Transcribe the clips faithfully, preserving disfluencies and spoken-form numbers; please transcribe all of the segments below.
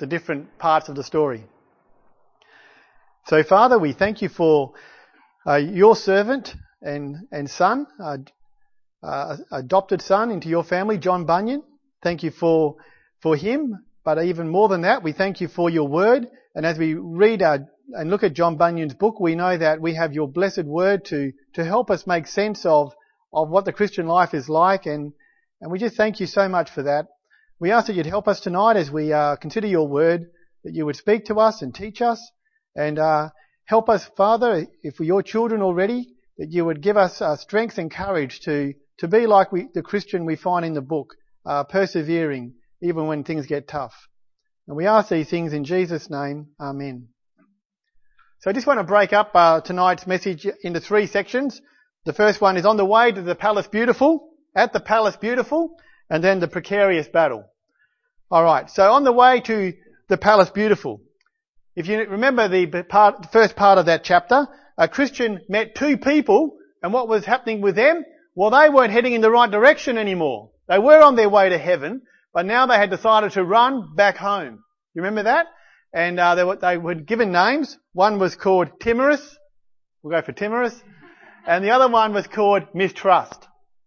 the different parts of the story. So, Father, we thank you for uh, your servant and, and son, uh, uh, adopted son into your family, John Bunyan. Thank you for, for him. But even more than that, we thank you for your word. And as we read our, and look at John Bunyan's book, we know that we have your blessed word to, to help us make sense of, of what the Christian life is like. And, and we just thank you so much for that. We ask that you'd help us tonight as we uh, consider your word, that you would speak to us and teach us. And uh, help us, Father, if we're your children already, that you would give us uh, strength and courage to, to be like we, the Christian we find in the book, uh, persevering even when things get tough. And we ask these things in Jesus' name. Amen. So I just want to break up uh, tonight's message into three sections. The first one is on the way to the Palace Beautiful, at the Palace Beautiful, and then the precarious battle. All right, so on the way to the Palace Beautiful. If you remember the part, the first part of that chapter, a Christian met two people, and what was happening with them? Well, they weren't heading in the right direction anymore. They were on their way to heaven, but now they had decided to run back home. You remember that? And uh, they, were, they were given names. One was called Timorous. We'll go for Timorous. And the other one was called Mistrust.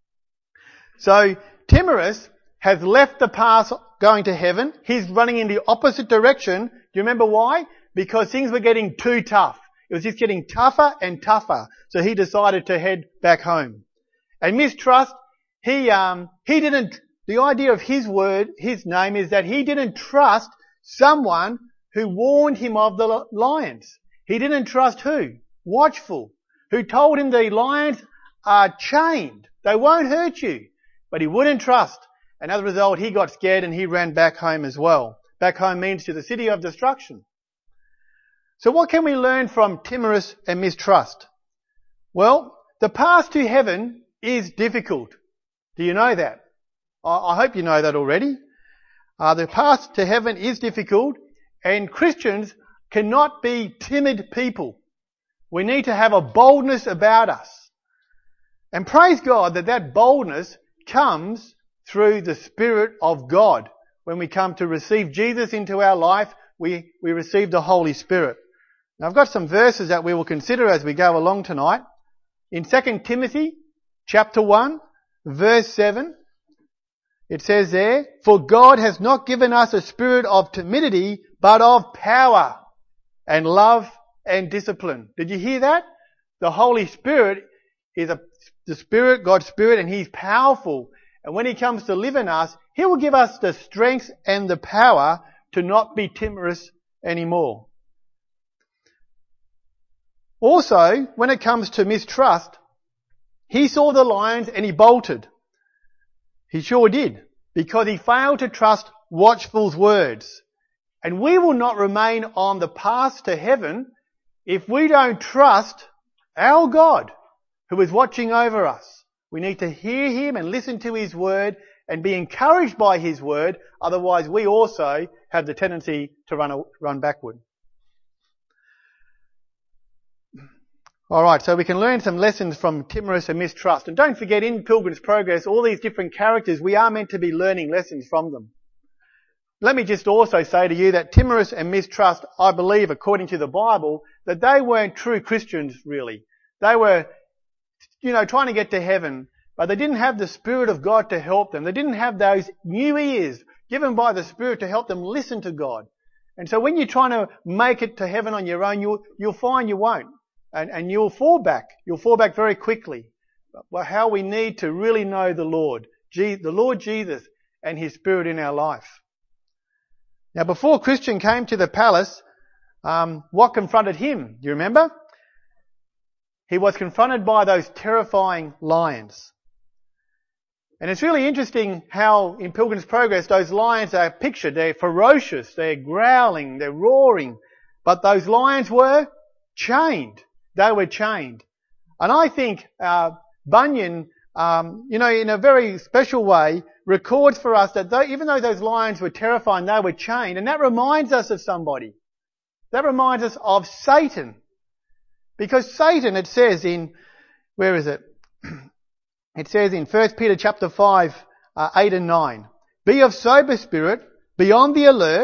So Timorous has left the path going to heaven. He's running in the opposite direction. Do you remember why? Because things were getting too tough. It was just getting tougher and tougher. So he decided to head back home. And Mistrust, he, um, he didn't, the idea of his word, his name is that he didn't trust someone who warned him of the lions. He didn't trust who? Watchful. Who told him the lions are chained. They won't hurt you. But he wouldn't trust. And as a result, he got scared and he ran back home as well. Back home means to the city of destruction. So what can we learn from Timorous and Mistrust? Well, the path to heaven is difficult. Do you know that? I hope you know that already. Uh, the path to heaven is difficult, and Christians cannot be timid people. We need to have a boldness about us. And praise God that that boldness comes through the Spirit of God. When we come to receive Jesus into our life, we, we receive the Holy Spirit. Now I've got some verses that we will consider as we go along tonight. In Second Timothy chapter one, verse seven, it says there, "For God has not given us a spirit of timidity, but of power and love and discipline." Did you hear that? The Holy Spirit is a, the Spirit, God's Spirit, and He's powerful. And when He comes to live in us, He will give us the strength and the power to not be timorous anymore. Also, when it comes to mistrust, he saw the lions and he bolted. He sure did, because he failed to trust Watchful's words. And we will not remain on the path to heaven if we don't trust our God, who is watching over us. We need to hear Him and listen to His word and be encouraged by His word. Otherwise, we also have the tendency to run, run backward. Alright, so we can learn some lessons from Timorous and Mistrust. And don't forget, in Pilgrim's Progress, all these different characters, we are meant to be learning lessons from them. Let me just also say to you that Timorous and Mistrust, I believe, according to the Bible, that they weren't true Christians, really. They were, you know, trying to get to heaven, but they didn't have the Spirit of God to help them. They didn't have those new ears given by the Spirit to help them listen to God. And so when you're trying to make it to heaven on your own, you'll, you'll find you won't. And, and you'll fall back. You'll fall back very quickly. But how we need to really know the Lord, the Lord Jesus and His Spirit in our life. Now, before Christian came to the palace, um, what confronted him? Do you remember? He was confronted by those terrifying lions. And it's really interesting how in Pilgrim's Progress those lions are pictured. They're ferocious, they're growling, they're roaring. But those lions were chained. They were chained. And I think uh, Bunyan, um, you know, in a very special way, records for us that though, even though those lions were terrifying, they were chained. And that reminds us of somebody. That reminds us of Satan. Because Satan, it says in, where is it? It says in First Peter chapter five, uh, eight and nine, "Be of sober spirit, be on the alert,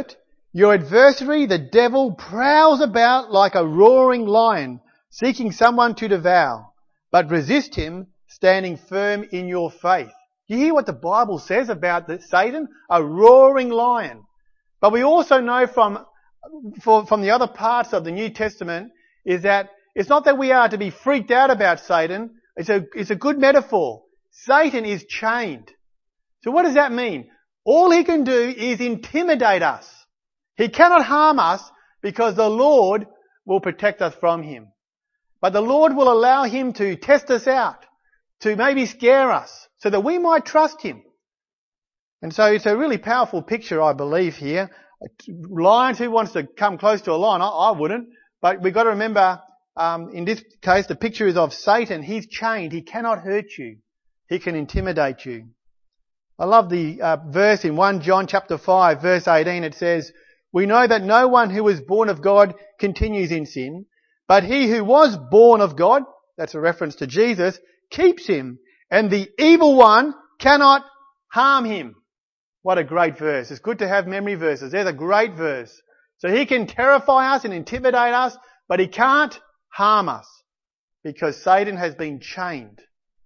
Your adversary, the devil, prowls about like a roaring lion, seeking someone to devour. But resist him, standing firm in your faith. You hear what the Bible says about the Satan? A roaring lion. But we also know from, from the other parts of the New Testament is that it's not that we are to be freaked out about Satan. It's a, it's a good metaphor. Satan is chained. So what does that mean? All he can do is intimidate us. He cannot harm us because the Lord will protect us from him. But the Lord will allow him to test us out, to maybe scare us, so that we might trust him. And so it's a really powerful picture, I believe, here. Lions, who wants to come close to a lion? I, I wouldn't. But we've got to remember, um, in this case, the picture is of Satan. He's chained. He cannot hurt you. He can intimidate you. I love the uh, verse in First John chapter five, verse eighteen. It says, "We know that no one who is born of God continues in sin, but he who was born of God," that's a reference to Jesus, "keeps him, and the evil one cannot harm him." What a great verse. It's good to have memory verses. There's a great verse. So he can terrify us and intimidate us, but he can't harm us because Satan has been chained.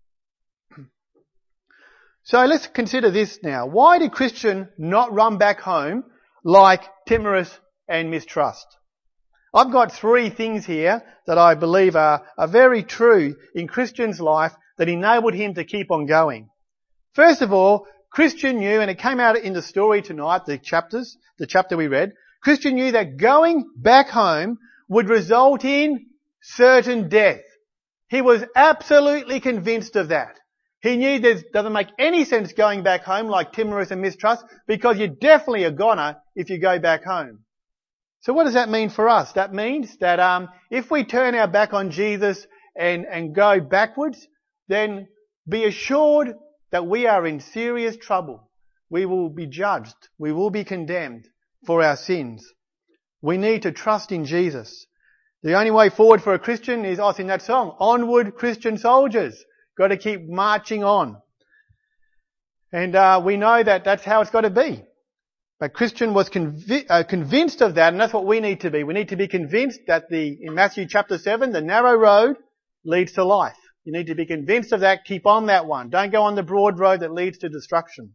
So let's consider this now. Why did Christian not run back home like timorous and mistrust? I've got three things here that I believe are, are very true in Christian's life that enabled him to keep on going. First of all, Christian knew, and it came out in the story tonight, the chapters, the chapter we read, Christian knew that going back home would result in certain death. He was absolutely convinced of that. He knew it doesn't make any sense going back home like timorous and mistrust because you're definitely a goner if you go back home. So what does that mean for us? That means that um, if we turn our back on Jesus and, and go backwards, then be assured that we are in serious trouble. We will be judged. We will be condemned for our sins. We need to trust in Jesus. The only way forward for a Christian is, I sing that song, "Onward, Christian Soldiers." Got to keep marching on. And uh, we know that that's how it's got to be. But Christian was convi- uh, convinced of that, and that's what we need to be. We need to be convinced that the in Matthew chapter seven, the narrow road leads to life. You need to be convinced of that. Keep on that one. Don't go on the broad road that leads to destruction.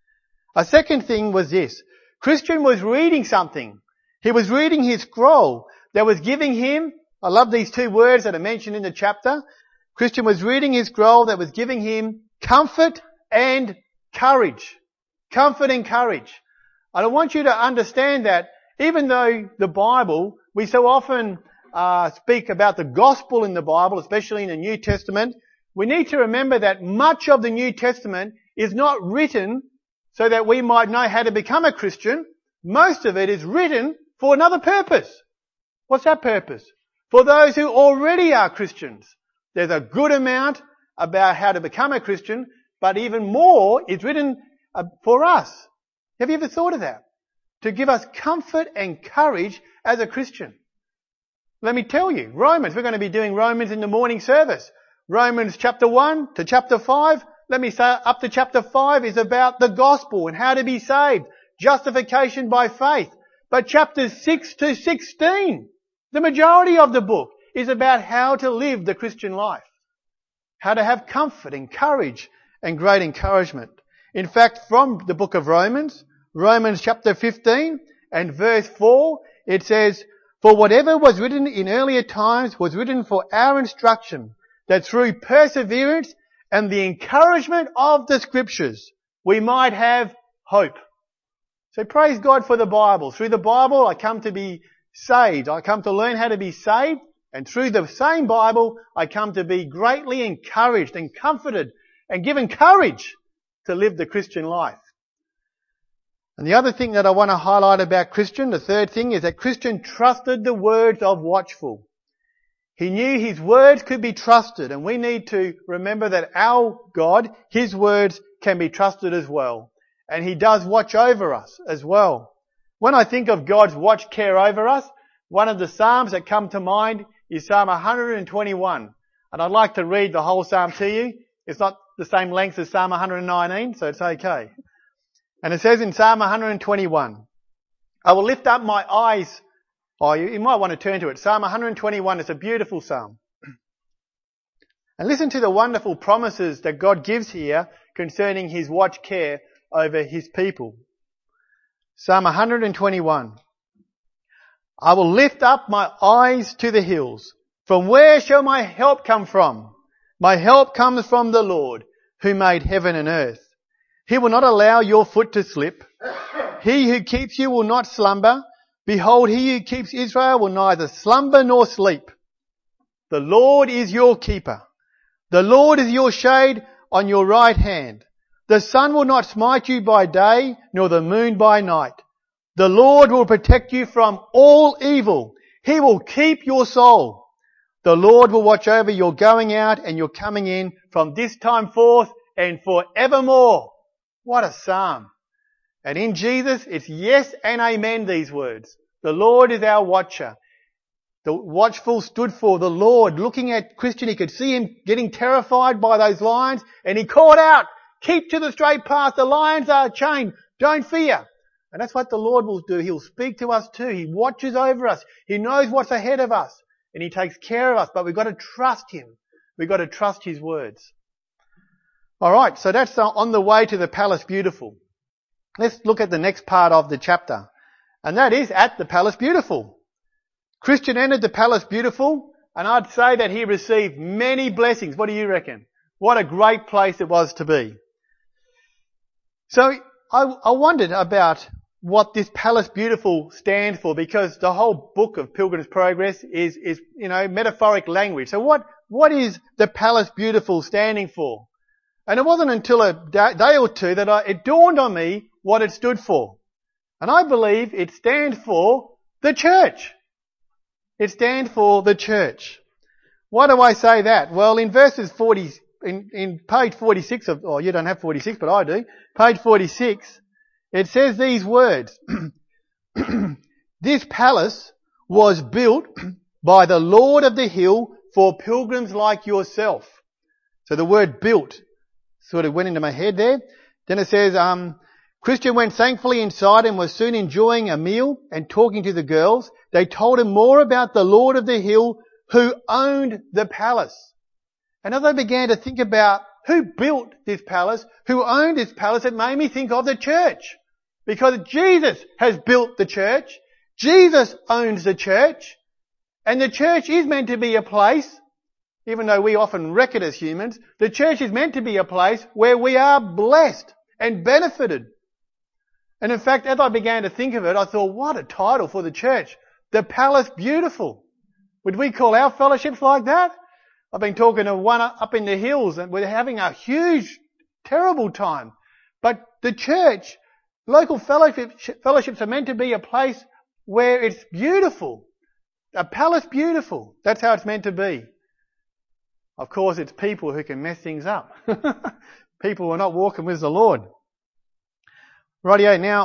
A second thing was this. Christian was reading something. He was reading his scroll that was giving him, I love these two words that are mentioned in the chapter. Christian was reading his scroll that was giving him comfort and courage. Comfort and courage. And I want you to understand that even though the Bible, we so often uh, speak about the gospel in the Bible, especially in the New Testament, we need to remember that much of the New Testament is not written so that we might know how to become a Christian. Most of it is written for another purpose. What's that purpose? For those who already are Christians. There's a good amount about how to become a Christian, but even more is written for us. Have you ever thought of that? To give us comfort and courage as a Christian. Let me tell you, Romans, we're going to be doing Romans in the morning service. Romans chapter one to chapter five, let me say up to chapter five is about the gospel and how to be saved. Justification by faith. But chapters six to sixteen, the majority of the book, is about how to live the Christian life. How to have comfort and courage and great encouragement. In fact, from the book of Romans, Romans chapter fifteen and verse four, it says, "For whatever was written in earlier times was written for our instruction, that through perseverance and the encouragement of the Scriptures, we might have hope." So praise God for the Bible. Through the Bible, I come to be saved. I come to learn how to be saved. And through the same Bible, I come to be greatly encouraged and comforted and given courage to live the Christian life. And the other thing that I want to highlight about Christian, the third thing, is that Christian trusted the words of watchful. He knew his words could be trusted, and we need to remember that our God, his words can be trusted as well. And he does watch over us as well. When I think of God's watch care over us, one of the Psalms that come to mind is Psalm one twenty-one. And I'd like to read the whole Psalm to you. It's not the same length as Psalm one nineteen, so it's okay. And it says in Psalm one twenty-one, I will lift up my eyes. Oh, you, you might want to turn to it. Psalm one twenty-one is a beautiful psalm. And listen to the wonderful promises that God gives here concerning his watch care over his people. Psalm one twenty-one. I will lift up my eyes to the hills. From where shall my help come from? My help comes from the Lord, who made heaven and earth. He will not allow your foot to slip. He who keeps you will not slumber. Behold, he who keeps Israel will neither slumber nor sleep. The Lord is your keeper. The Lord is your shade on your right hand. The sun will not smite you by day, nor the moon by night. The Lord will protect you from all evil. He will keep your soul. The Lord will watch over your going out and your coming in from this time forth and forevermore. What a psalm. And in Jesus, it's yes and amen, these words. The Lord is our watcher. The watchful stood for the Lord. Looking at Christian, he could see him getting terrified by those lions, and he called out, keep to the straight path. The lions are chained. Don't fear. And that's what the Lord will do. He'll speak to us too. He watches over us. He knows what's ahead of us, and he takes care of us. But we've got to trust him. We've got to trust his words. All right, so that's on the way to the Palace Beautiful. Let's look at the next part of the chapter. And that is at the Palace Beautiful. Christian entered the Palace Beautiful, and I'd say that he received many blessings. What do you reckon? What a great place it was to be. So I, I wondered about what this Palace Beautiful stands for, because the whole book of Pilgrim's Progress is, is, you know, metaphoric language. So what, what is the Palace Beautiful standing for? And it wasn't until a day or two that I, it dawned on me what it stood for. And I believe it stands for the church. It stands for the church. Why do I say that? Well, in verses forty, in, in page forty-six of, oh, you don't have forty-six, but I do. Page forty-six, it says these words. This palace was built by the Lord of the hill for pilgrims like yourself. So the word built sort of went into my head there. Then it says, um, Christian went thankfully inside and was soon enjoying a meal and talking to the girls. They told him more about the Lord of the hill who owned the palace. And as I began to think about who built this palace, who owned this palace, it made me think of the church. Because Jesus has built the church. Jesus owns the church. And the church is meant to be a place, even though we often wreck it as humans, the church is meant to be a place where we are blessed and benefited. And in fact, as I began to think of it, I thought, what a title for the church. The Palace Beautiful. Would we call our fellowships like that? I've been talking to one up in the hills and we're having a huge, terrible time. But the church, local fellowships, fellowships are meant to be a place where it's beautiful. A palace beautiful. That's how it's meant to be. Of course, it's people who can mess things up. People who are not walking with the Lord. Rightio, now,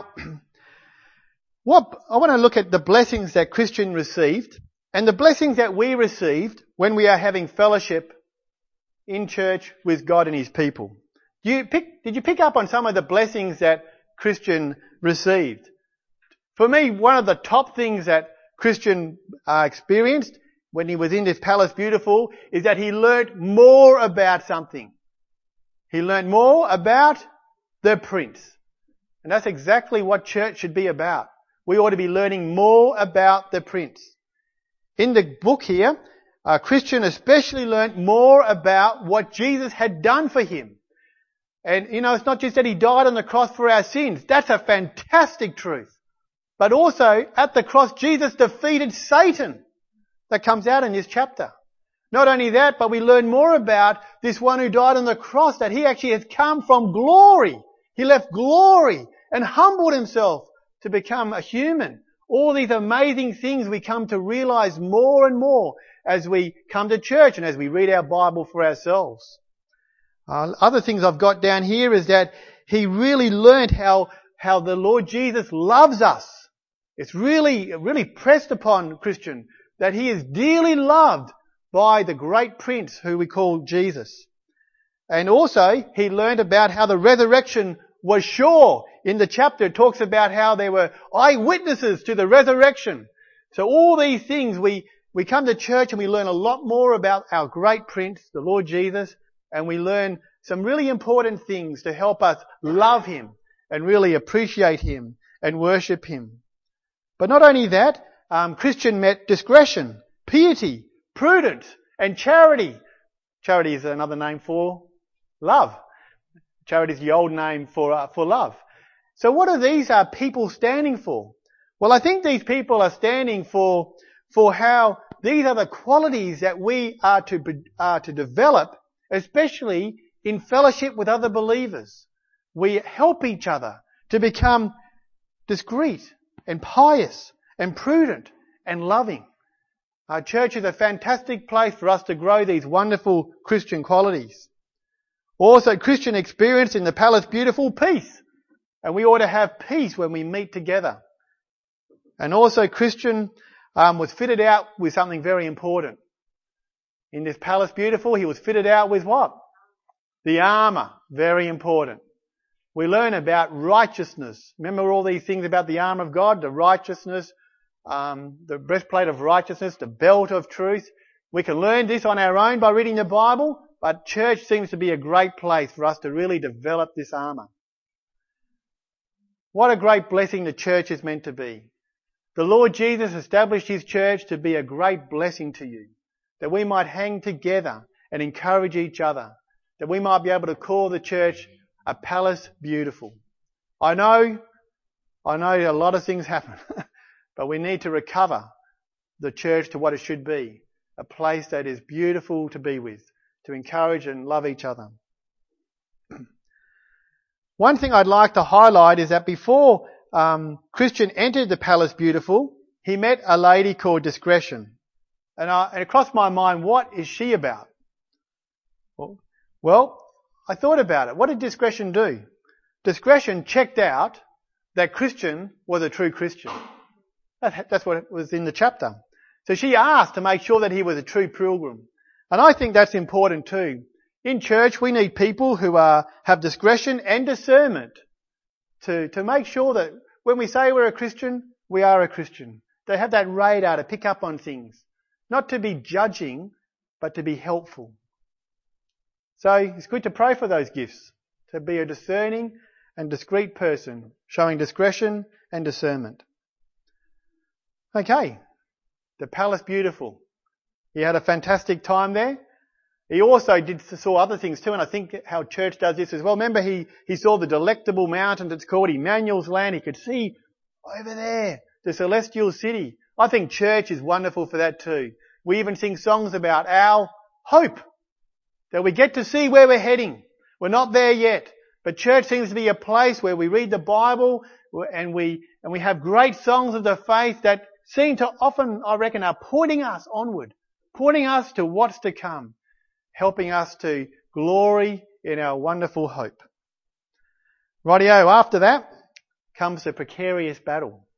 what, I want to look at the blessings that Christian received and the blessings that we received when we are having fellowship in church with God and his people. Do you pick, did you pick up on some of the blessings that Christian received? For me, one of the top things that Christian uh, experienced when he was in this Palace Beautiful is that he learnt more about something. He learnt more about the Prince. And that's exactly what church should be about. We ought to be learning more about the Prince. In the book here, uh, Christian especially learnt more about what Jesus had done for him. And, you know, it's not just that he died on the cross for our sins. That's a fantastic truth. But also, at the cross, Jesus defeated Satan. That comes out in this chapter. Not only that, but we learn more about this one who died on the cross, that he actually has come from glory. He left glory and humbled himself to become a human. All these amazing things we come to realize more and more as we come to church and as we read our Bible for ourselves. Uh, other things I've got down here is that he really learnt how, how the Lord Jesus loves us. It's really, really pressed upon Christian that he is dearly loved by the great Prince who we call Jesus. And also, he learned about how the resurrection was sure. In the chapter it talks about how they were eyewitnesses to the resurrection. So all these things, we, we come to church and we learn a lot more about our great Prince, the Lord Jesus, and we learn some really important things to help us love Him and really appreciate Him and worship Him. But not only that, um, Christian met discretion, piety, prudence, and charity. Charity is another name for love. Charity is the old name for uh, for love. So what are these uh, people standing for? Well, I think these people are standing for for how these are the qualities that we are to are to develop, especially in fellowship with other believers. We help each other to become discreet and pious and prudent and loving. Our church is a fantastic place for us to grow these wonderful Christian qualities. Also, Christian experience in the Palace Beautiful, peace. And we ought to have peace when we meet together. And also, Christian um, was fitted out with something very important. In this Palace Beautiful, he was fitted out with what? The armour. Very important. We learn about righteousness. Remember all these things about the armour of God? The righteousness, um, the breastplate of righteousness, the belt of truth. We can learn this on our own by reading the Bible, but church seems to be a great place for us to really develop this armour. What a great blessing the church is meant to be. The Lord Jesus established His church to be a great blessing to you, that we might hang together and encourage each other, that we might be able to call the church a palace beautiful. I know, I know a lot of things happen, but we need to recover the church to what it should be, a place that is beautiful to be with, to encourage and love each other. One thing I'd like to highlight is that before um, Christian entered the Palace Beautiful, he met a lady called Discretion. And, I, and it crossed my mind, what is she about? Well, well, I thought about it. What did Discretion do? Discretion checked out that Christian was a true Christian. That, that's what was in the chapter. So she asked to make sure that he was a true pilgrim. And I think that's important too. In church, we need people who are, have discretion and discernment to, to make sure that when we say we're a Christian, we are a Christian. They have that radar to pick up on things. Not to be judging, but to be helpful. So it's good to pray for those gifts, to be a discerning and discreet person, showing discretion and discernment. Okay, the Palace Beautiful. He had a fantastic time there. He also did saw other things too, and I think how church does this as well. Remember, he, he saw the delectable mountain that's called Emmanuel's Land. He could see over there the celestial city. I think church is wonderful for that too. We even sing songs about our hope, that we get to see where we're heading. We're not there yet, but church seems to be a place where we read the Bible and we and we have great songs of the faith that seem to often, I reckon, are pointing us onward, pointing us to what's to come, helping us to glory in our wonderful hope. Rightio, after that comes the precarious battle.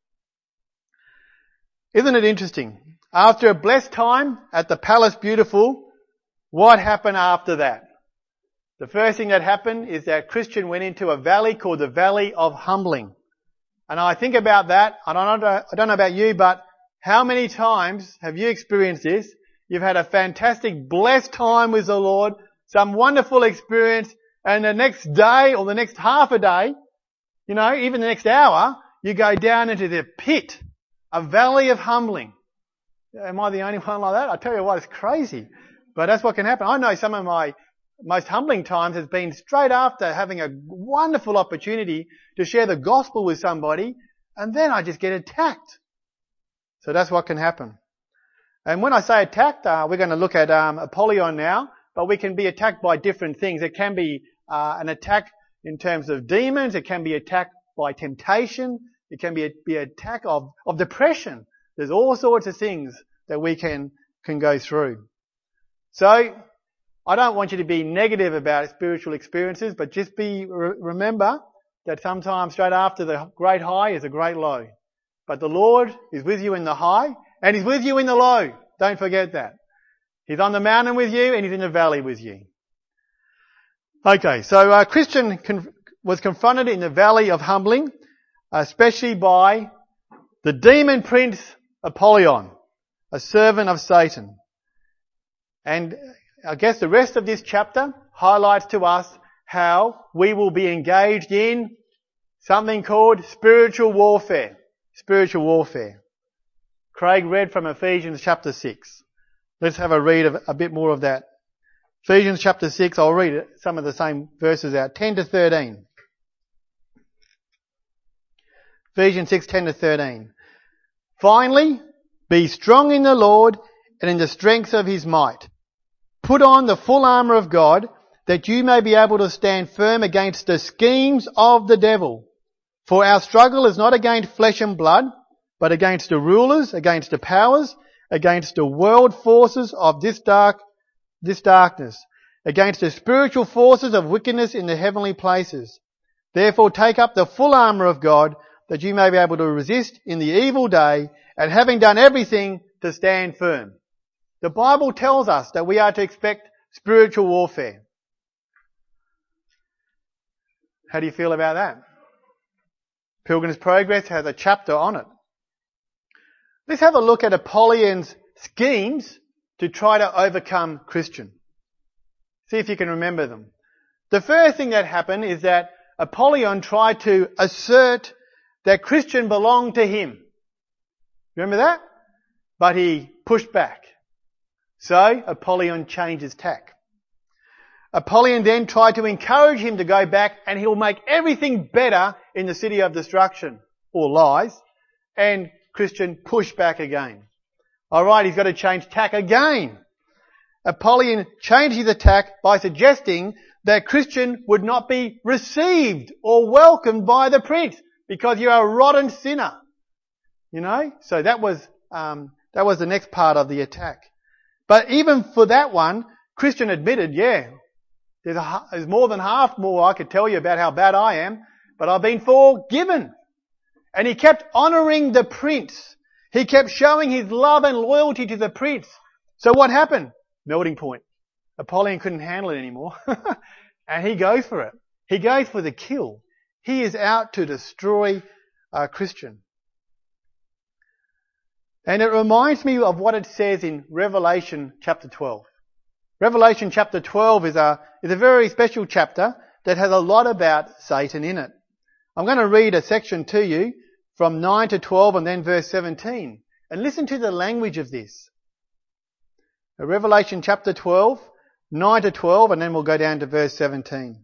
Isn't it interesting? After a blessed time at the Palace Beautiful, what happened after that? The first thing that happened is that Christian went into a valley called the Valley of Humbling. And I think about that. I don't know, I don't know about you, but how many times have you experienced this? You've had a fantastic, blessed time with the Lord, some wonderful experience, and the next day or the next half a day, you know, even the next hour, you go down into the pit, a valley of humbling. Am I the only one like that? I tell you what, it's crazy. But that's what can happen. I know some of my most humbling times has been straight after having a wonderful opportunity to share the gospel with somebody, and then I just get attacked. So that's what can happen. And when I say attacked, uh, we're going to look at um, Apollyon now, but we can be attacked by different things. It can be uh, an attack in terms of demons. It can be attacked by temptation. It can be a, be an attack of, of depression. There's all sorts of things that we can, can go through. So, I don't want you to be negative about spiritual experiences, but just be, re- remember that sometimes straight after the great high is a great low. But the Lord is with you in the high, and He's with you in the low. Don't forget that. He's on the mountain with you, and He's in the valley with you. Okay, so uh, Christian con- was confronted in the valley of humbling, especially by the demon prince Apollyon, a servant of Satan. And I guess the rest of this chapter highlights to us how we will be engaged in something called spiritual warfare. Spiritual warfare. Craig read from Ephesians chapter six. Let's have a read of a bit more of that. Ephesians chapter six, I'll read some of the same verses out. ten to thirteen. Ephesians six, ten to thirteen. Finally, be strong in the Lord and in the strength of his might. Put on the full armour of God, that you may be able to stand firm against the schemes of the devil. For our struggle is not against flesh and blood, but against the rulers, against the powers, against the world forces of this dark, this darkness, against the spiritual forces of wickedness in the heavenly places. Therefore take up the full armour of God, that you may be able to resist in the evil day, and having done everything, to stand firm. The Bible tells us that we are to expect spiritual warfare. How do you feel about that? Pilgrim's Progress has a chapter on it. Let's have a look at Apollyon's schemes to try to overcome Christian. See if you can remember them. The first thing that happened is that Apollyon tried to assert that Christian belonged to him. Remember that? But he pushed back. So Apollyon changed his tack. Apollyon then tried to encourage him to go back, and he'll make everything better in the city of destruction, or lies. And Christian pushed back again. Alright, he's got to change tack again. Apollyon changed his attack by suggesting that Christian would not be received or welcomed by the prince because you're a rotten sinner. You know? So that was, um, that was the next part of the attack. But even for that one, Christian admitted, yeah, there's, a, there's more than half more I could tell you about how bad I am, but I've been forgiven. And he kept honouring the prince. He kept showing his love and loyalty to the prince. So what happened? Melting point. Apollyon couldn't handle it anymore. And he goes for it. He goes for the kill. He is out to destroy a Christian. And it reminds me of what it says in Revelation chapter twelve. Revelation chapter twelve is a, is a very special chapter that has a lot about Satan in it. I'm going to read a section to you from nine to twelve and then verse seventeen. And listen to the language of this. Revelation chapter twelve, nine to twelve, and then we'll go down to verse seventeen.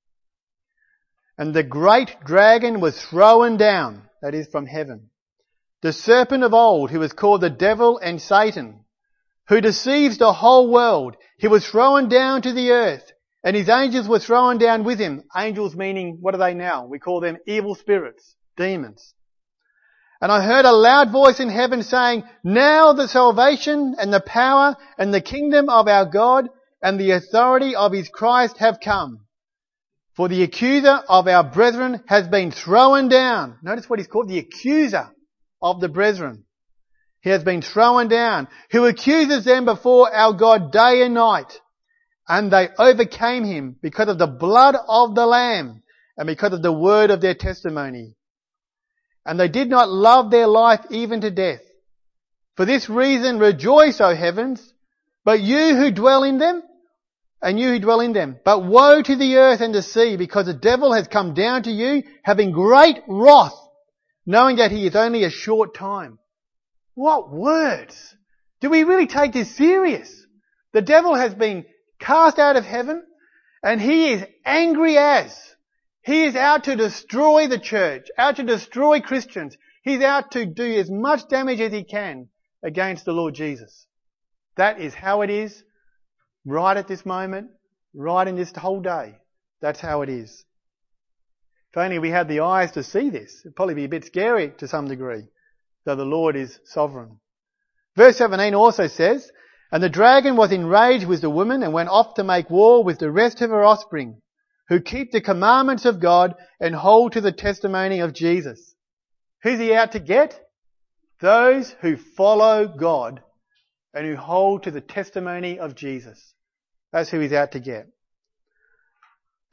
And the great dragon was thrown down, that is from heaven. The serpent of old, who was called the devil and Satan, who deceives the whole world. He was thrown down to the earth, and his angels were thrown down with him. Angels meaning, what are they now? We call them evil spirits, demons. And I heard a loud voice in heaven saying, now the salvation and the power and the kingdom of our God and the authority of his Christ have come. For the accuser of our brethren has been thrown down. Notice what he's called, the accuser of the brethren. He has been thrown down, who accuses them before our God day and night. And they overcame him because of the blood of the Lamb and because of the word of their testimony. And they did not love their life even to death. For this reason rejoice, O heavens, but you who dwell in them, and you who dwell in them. But woe to the earth and the sea, because the devil has come down to you, having great wrath, knowing that he is only a short time. What words! Do we really take this serious? The devil has been cast out of heaven, and he is angry as. He is out to destroy the church, out to destroy Christians. He's out to do as much damage as he can against the Lord Jesus. That is how it is right at this moment, right in this whole day. That's how it is. If only we had the eyes to see this. It'd probably be a bit scary to some degree, though the Lord is sovereign. Verse seventeen also says, and the dragon was enraged with the woman and went off to make war with the rest of her offspring, who keep the commandments of God and hold to the testimony of Jesus. Who's he out to get? Those who follow God and who hold to the testimony of Jesus. That's who he's out to get.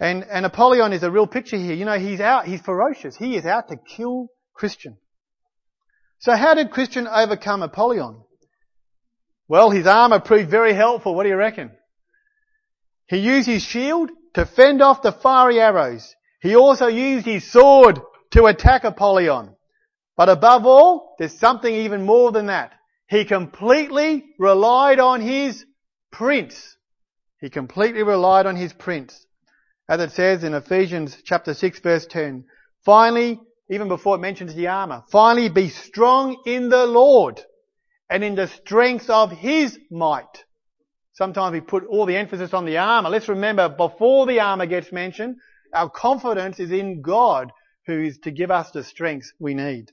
And, and Apollyon is a real picture here. You know, he's out, he's ferocious. He is out to kill Christian. So how did Christian overcome Apollyon? Well, his armour proved very helpful. What do you reckon? He used his shield to fend off the fiery arrows. He also used his sword to attack Apollyon. But above all, there's something even more than that. He completely relied on his prince. He completely relied on his prince. As it says in Ephesians chapter six verse ten, finally, even before it mentions the armour, finally be strong in the Lord and in the strength of his might. Sometimes we put all the emphasis on the armour. Let's remember, before the armour gets mentioned, our confidence is in God, who is to give us the strength we need.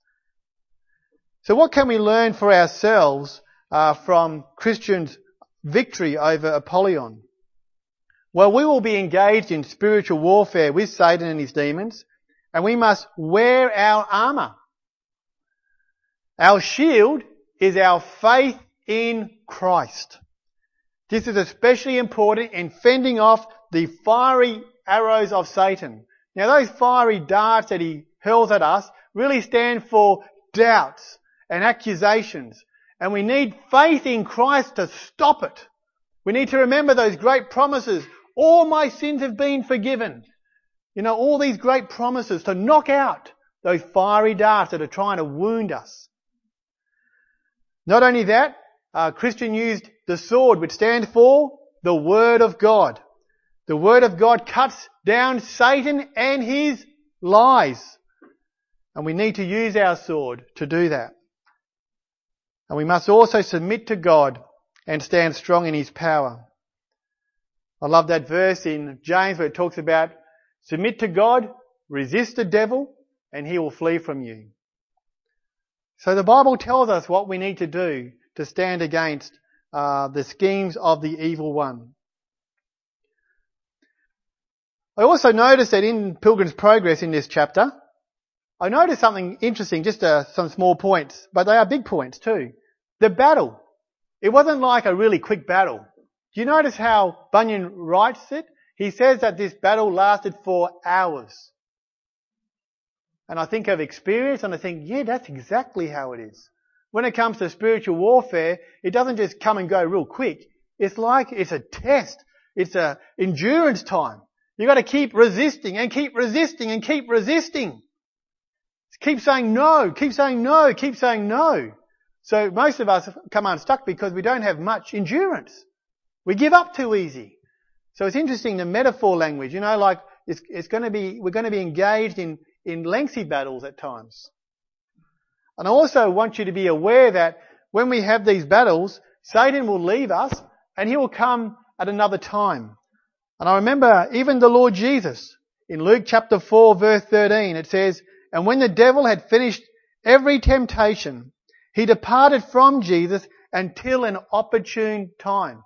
So what can we learn for ourselves uh, from Christian's victory over Apollyon? Well, we will be engaged in spiritual warfare with Satan and his demons, and we must wear our armour. Our shield is our faith in Christ. This is especially important in fending off the fiery arrows of Satan. Now, those fiery darts that he hurls at us really stand for doubts and accusations. And we need faith in Christ to stop it. We need to remember those great promises. All my sins have been forgiven. You know, all these great promises to knock out those fiery darts that are trying to wound us. Not only that, uh, Christian used the sword, which stands for the Word of God. The Word of God cuts down Satan and his lies. And we need to use our sword to do that. And we must also submit to God and stand strong in his power. I love that verse in James where it talks about submit to God, resist the devil, and he will flee from you. So the Bible tells us what we need to do to stand against uh, the schemes of the evil one. I also noticed that in Pilgrim's Progress in this chapter, I noticed something interesting, just uh, some small points, but they are big points too. The battle. It wasn't like a really quick battle. Do you notice how Bunyan writes it? He says that this battle lasted for hours. And I think of experience and I think, yeah, that's exactly how it is. When it comes to spiritual warfare, it doesn't just come and go real quick. It's like it's a test. It's a endurance time. You've got to keep resisting and keep resisting and keep resisting. Keep saying no, keep saying no, keep saying no. So most of us come unstuck because we don't have much endurance. We give up too easy. So it's interesting, the metaphor language, you know, like it's, it's going to be, we're going to be engaged in, in lengthy battles at times. And I also want you to be aware that when we have these battles, Satan will leave us and he will come at another time. And I remember even the Lord Jesus in Luke chapter four verse thirteen, it says, and when the devil had finished every temptation, he departed from Jesus until an opportune time.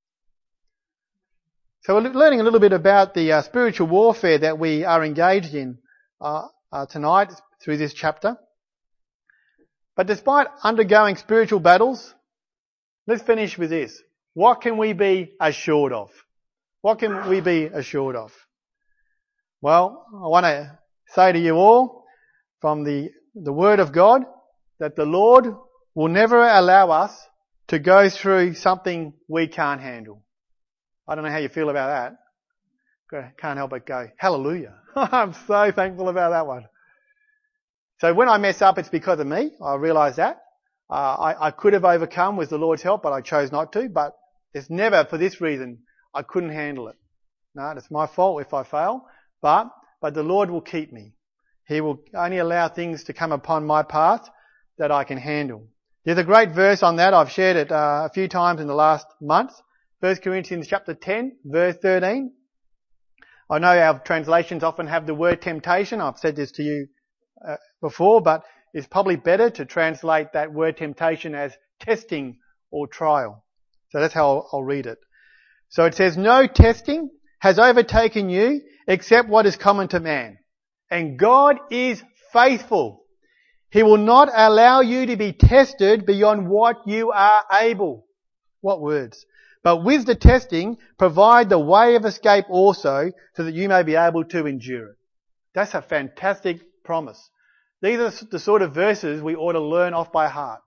So we're learning a little bit about the uh, spiritual warfare that we are engaged in uh, uh, tonight through this chapter. But despite undergoing spiritual battles, let's finish with this. What can we be assured of? What can we be assured of? Well, I want to say to you all from the, the Word of God that the Lord will never allow us to go through something we can't handle. I don't know how you feel about that. Can't help but go, hallelujah. I'm so thankful about that one. So when I mess up, it's because of me. I realise that. Uh, I, I could have overcome with the Lord's help, but I chose not to. But it's never for this reason. I couldn't handle it. No, it's my fault if I fail. But, but the Lord will keep me. He will only allow things to come upon my path that I can handle. There's a great verse on that. I've shared it uh, a few times in the last month. First Corinthians chapter ten, verse thirteen. I know our translations often have the word temptation. I've said this to you uh, before, but it's probably better to translate that word temptation as testing or trial. So that's how I'll, I'll read it. So it says, no testing has overtaken you except what is common to man. And God is faithful. He will not allow you to be tested beyond what you are able. What words? but with the testing, provide the way of escape also, so that you may be able to endure it. That's a fantastic promise. These are the sort of verses we ought to learn off by heart.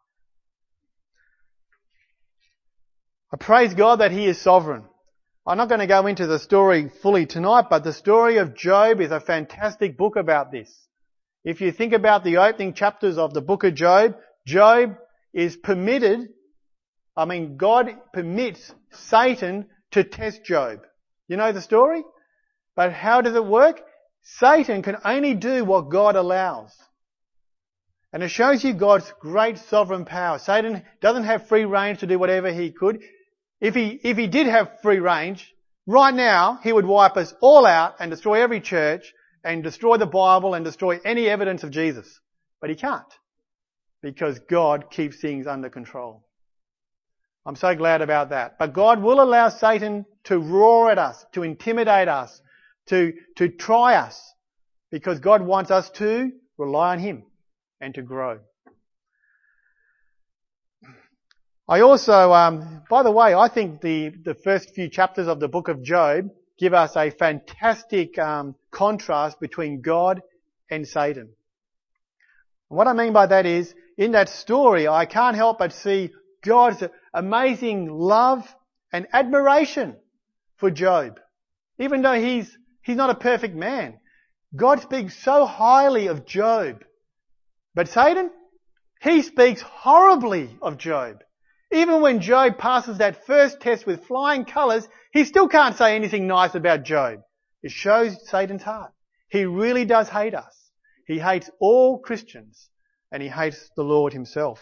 I praise God that He is sovereign. I'm not going to go into the story fully tonight, but the story of Job is a fantastic book about this. If you think about the opening chapters of the book of Job, Job is permitted, I mean, God permits Satan to test Job. You know the story? But how does it work? Satan can only do what God allows. And it shows you God's great sovereign power. Satan doesn't have free reign to do whatever he could. If he, if he did have free range, right now he would wipe us all out and destroy every church and destroy the Bible and destroy any evidence of Jesus. But he can't, because God keeps things under control. I'm so glad about that. But God will allow Satan to roar at us, to intimidate us, to, to try us, because God wants us to rely on Him and to grow. I also, um, by the way, I think the, the first few chapters of the book of Job give us a fantastic um, contrast between God and Satan. What I mean by that is, in that story, I can't help but see God's amazing love and admiration for Job. Even though he's, he's not a perfect man, God speaks so highly of Job. But Satan, he speaks horribly of Job. Even when Job passes that first test with flying colours, he still can't say anything nice about Job. It shows Satan's heart. He really does hate us. He hates all Christians, and he hates the Lord Himself.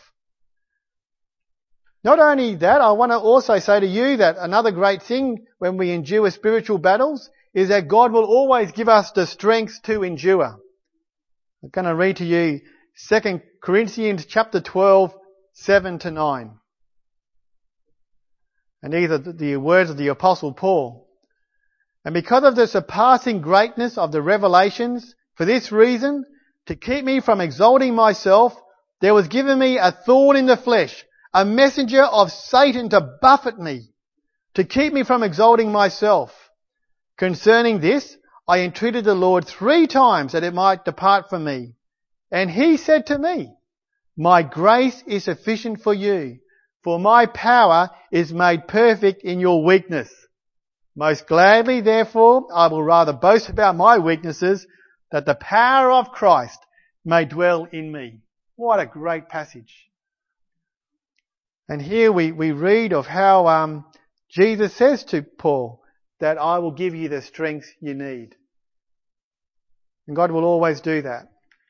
Not only that, I want to also say to you that another great thing when we endure spiritual battles is that God will always give us the strength to endure. I'm going to read to you Second Corinthians chapter twelve, seven to nine. And these are the words of the Apostle Paul. And because of the surpassing greatness of the revelations, for this reason, to keep me from exalting myself, there was given me a thorn in the flesh, a messenger of Satan to buffet me, to keep me from exalting myself. Concerning this, I entreated the Lord three times that it might depart from me. And He said to me, my grace is sufficient for you, for my power is made perfect in your weakness. Most gladly, therefore, I will rather boast about my weaknesses, that the power of Christ may dwell in me. What a great passage. And here we, we read of how um, Jesus says to Paul that I will give you the strength you need. And God will always do that.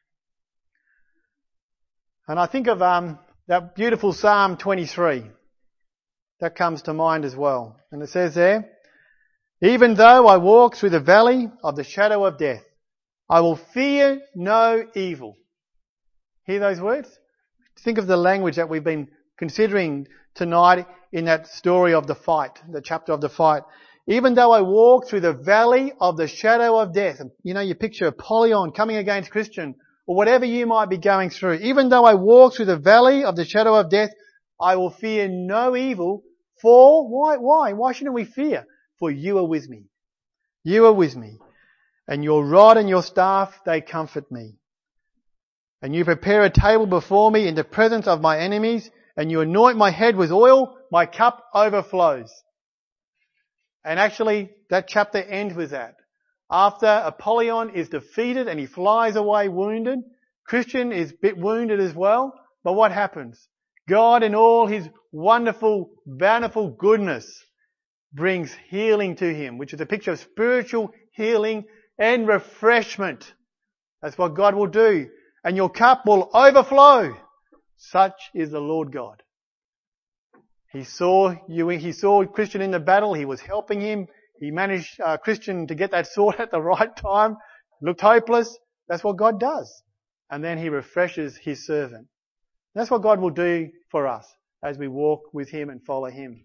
And I think of um, that beautiful Psalm twenty-three. That comes to mind as well. And it says there, even though I walk through the valley of the shadow of death, I will fear no evil. Hear those words? Think of the language that we've been considering tonight in that story of the fight, the chapter of the fight. Even though I walk through the valley of the shadow of death, you know, you picture Apollyon coming against Christian, or whatever you might be going through. Even though I walk through the valley of the shadow of death, I will fear no evil. For, why, why? Why shouldn't we fear? For you are with me. You are with me. And your rod and your staff, they comfort me. And you prepare a table before me in the presence of my enemies, and you anoint my head with oil, my cup overflows. And actually, that chapter ends with that. After Apollyon is defeated and he flies away wounded, Christian is a bit wounded as well, but what happens? God in all His wonderful, bountiful goodness brings healing to him, which is a picture of spiritual healing and refreshment. That's what God will do. And your cup will overflow. Such is the Lord God. He saw you, he saw Christian in the battle. He was helping him. He managed uh, Christian to get that sword at the right time. Looked hopeless. That's what God does. And then He refreshes His servant. That's what God will do for us as we walk with Him and follow Him.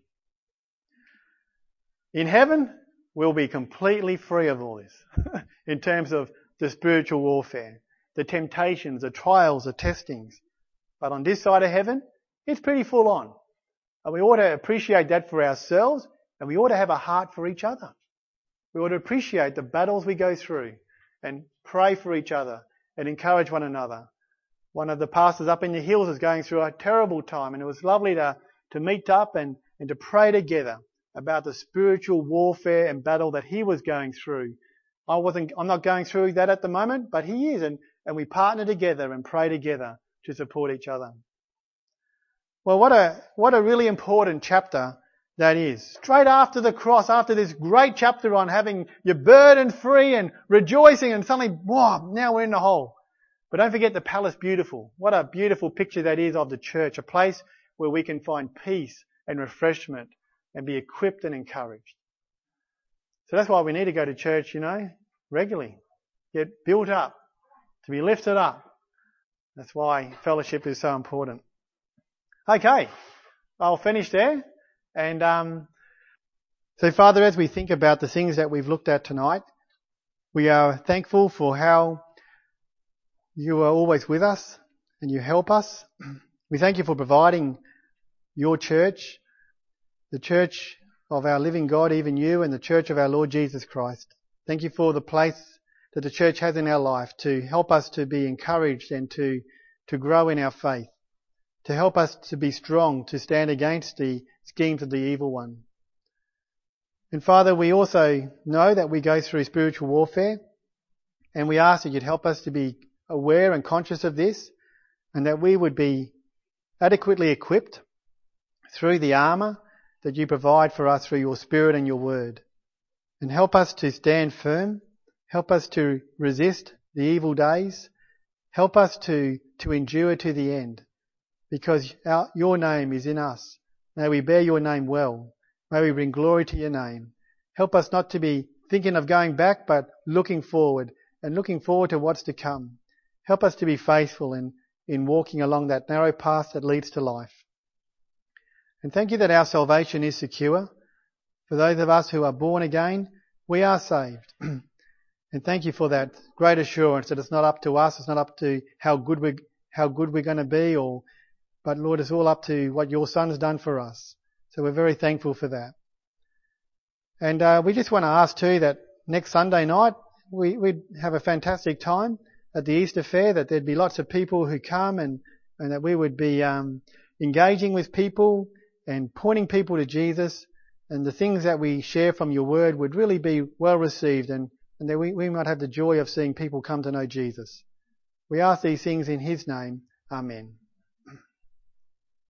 In heaven, we'll be completely free of all this in terms of the spiritual warfare, the temptations, the trials, the testings. But on this side of heaven, it's pretty full on. And we ought to appreciate that for ourselves, and we ought to have a heart for each other. We ought to appreciate the battles we go through and pray for each other and encourage one another. One of the pastors up in the hills is going through a terrible time, and it was lovely to, to meet up and, and to pray together about the spiritual warfare and battle that he was going through. I wasn't, I'm not going through that at the moment, but he is, and, and we partner together and pray together to support each other. Well, what a, what a really important chapter that is. Straight after the cross, after this great chapter on having your burden free and rejoicing, and suddenly, wow, now we're in the hole. But don't forget the palace beautiful. What a beautiful picture that is of the church, a place where we can find peace and refreshment and be equipped and encouraged. So that's why we need to go to church, you know, regularly. Get built up, to be lifted up. That's why fellowship is so important. Okay, I'll finish there. And um, so, Father, as we think about the things that we've looked at tonight, we are thankful for how you are always with us and you help us. We thank you for providing your church, the church of our living God, even you, and the church of our Lord Jesus Christ. Thank you for the place that the church has in our life to help us to be encouraged and to, to grow in our faith, to help us to be strong, to stand against the schemes of the evil one. And Father, we also know that we go through spiritual warfare, and we ask that you'd help us to be aware and conscious of this, and that we would be adequately equipped through the armour that you provide for us through your Spirit and your Word. And help us to stand firm, help us to resist the evil days, help us to, to endure to the end, because our, your name is in us. May we bear your name well. May we bring glory to your name. Help us not to be thinking of going back, but looking forward and looking forward to what's to come. Help us to be faithful in, in walking along that narrow path that leads to life. And thank you that our salvation is secure. For those of us who are born again, we are saved. And thank you for that great assurance that it's not up to us, it's not up to how good we how good we're going to be, or but Lord, it's all up to what your Son's done for us. So we're very thankful for that. And uh, we just want to ask too that next Sunday night we, we'd have a fantastic time at the Easter Fair, that there'd be lots of people who come, and, and that we would be um, engaging with people and pointing people to Jesus, and the things that we share from your word would really be well received, and, and that we, we might have the joy of seeing people come to know Jesus. We ask these things in his name. Amen.